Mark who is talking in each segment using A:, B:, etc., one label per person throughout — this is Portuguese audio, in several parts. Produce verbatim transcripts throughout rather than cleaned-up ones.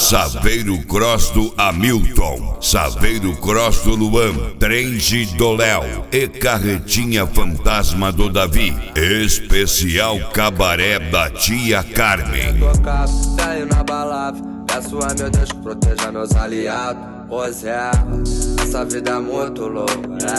A: Saveiro Cross do Hamilton, Saveiro Cross do Luan, Trend do Léo e Carretinha Fantasma do Davi. Especial Cabaré da Tia Carmen.
B: Caio na balada, peço a meu Deus que proteja meus aliados. Pois é, essa vida é muito louca,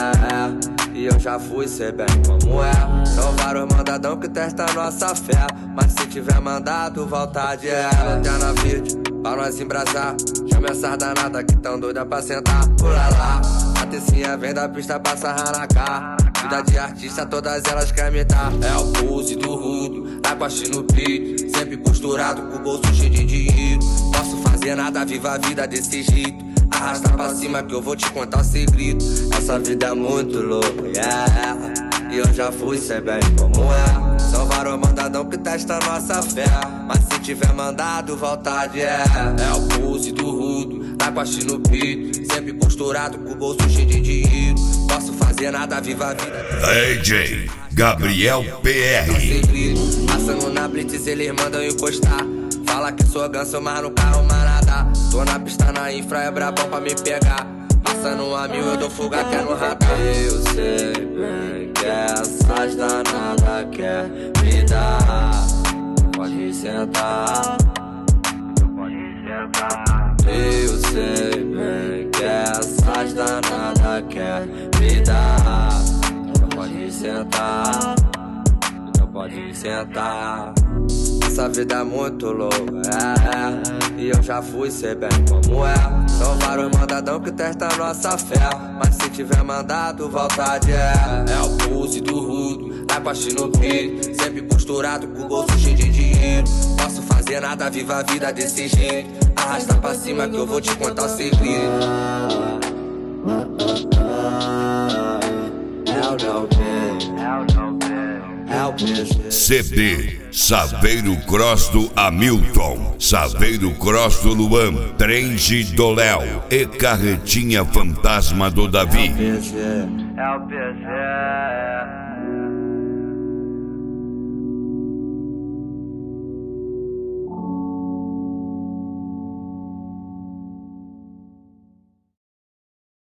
B: é, e eu já fui, sei bem como é. São vários mandadão que testam nossa fé, mas se tiver mandado, volta de é. Lanterna vídeo, pra nós embrasar. Chama essas danadas que tão doida pra sentar. Pula lá, a tecinha vem da pista pra sarrar na cara. Vida de artista, todas elas querem me dar. É o pulse do rudo, tá com a no peito, sempre costurado com o bolso cheio de dinheiro. Posso fazer nada, viva a vida desse jeito. Arrasta pra cima que eu vou te contar o segredo. Essa vida é muito louca, yeah. E eu já fui, sei bem como é. São vários mandadão que testam nossa fé, mas se tiver mandado, volta de é. É o pulse do rudo, tá com a no peito, sempre costurado com o bolso cheio de dinheiro. Posso fazer nada, viva a vida.
A: D J Gabriel P R.
B: Passando na blitz, eles mandam encostar. Fala que sou ganso, mas no carro manada. Tô na pista, na infra, é brabão pra me pegar. Passando a mil, eu dou fuga que é no radar. Eu sei bem que essas danadas quer me dar. Pode sentar, pode sentar. Eu sei bem que essas danadas quer me dar. Pode sentar, pode sentar. Essa vida é muito louca, é, é, e eu já fui, sei bem como é. São vários mandadão que testam nossa fé, mas se tiver mandado, volta de é. É o pulse do rudo, tá com a no peito, sempre costurado com o bolso cheio de dinheiro. Posso fazer nada, viva a vida desse jeito. Arrasta pra cima que eu vou te contar o segredo.
A: C D Saveiro Cross do Hamilton, Saveiro Cross do Luan, Trend do Léo e Carretinha Fantasma do Davi.
B: É o P G.